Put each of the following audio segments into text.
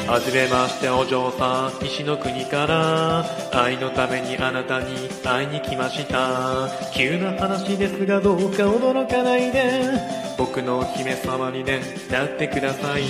はじめましてお嬢さん、西の国から愛のためにあなたに会いに来ました。急な話ですがどうか驚かないで、僕のお姫様にね、なってください。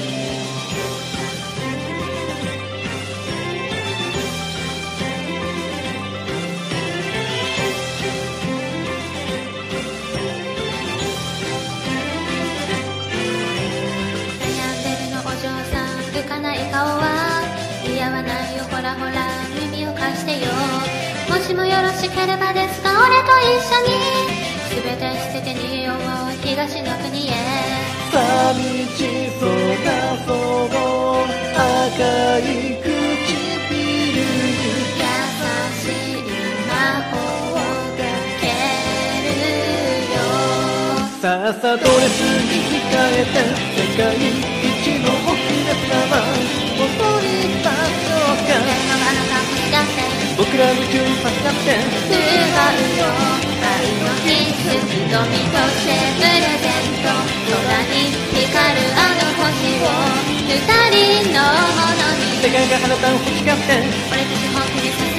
似合わないよ、ほらほら耳を貸してよ。もしもよろしければですが、俺と一緒に全て捨てて逃げよう、東の国へ。 寂しそうなその赤い唇に優しい魔法をかけるよ。 さあさあドレスに控えて世界一のお姫様戻りましょうか。僕ら夢中にさせて奪うよ愛のキス、瞳としてプレゼント。空に光るあの星を二人のものに。 世界があなたを欲しがって俺たち本気でさせ